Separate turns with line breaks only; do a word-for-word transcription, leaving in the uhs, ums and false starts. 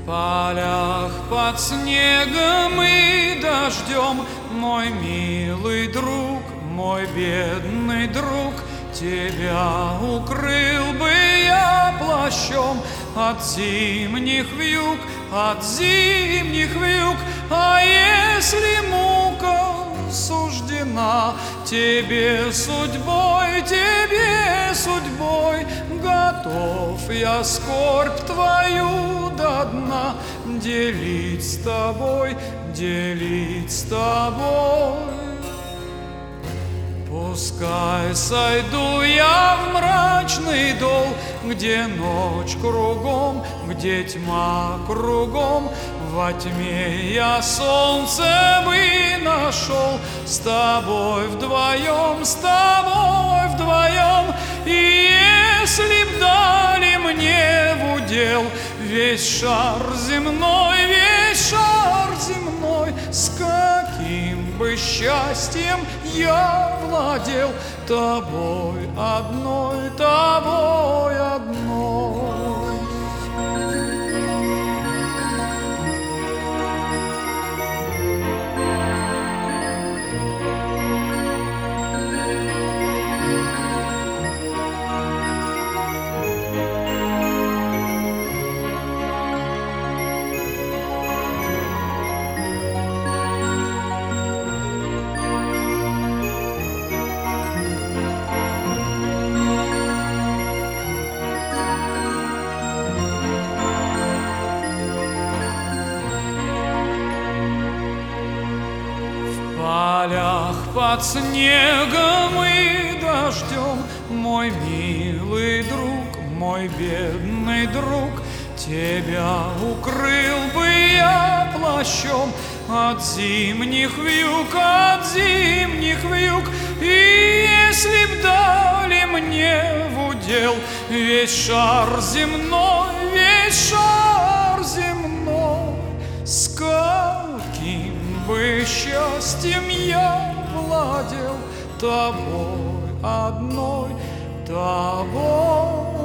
полях под снегом и дождем, мой милый друг, мой бедный друг, тебя укрыл бы я плащом от зимних вьюг, от зимних вьюг. А если мука суждена тебе судьбой, тебе судьбой, готов я скорбь твою до дна делить с тобой, делить с тобой. Пускай сойду я в мрачный дол, где ночь кругом, где тьма кругом, во тьме я солнце бы нашел, с тобой вдвоем, с тобой вдвоем. И если б дали мне в удел весь шар земной, весь шар земной, с каким бы счастьем я владел тобой одной, тобой одной. В полях под снегом и дождем, мой милый друг, мой бедный друг, тебя укрыл бы я плащом от зимних вьюг, от зимних вьюг. И если б дали мне в удел весь шар земной, весь шар земной, с каким бы счастьем я владел тобой одной, тобой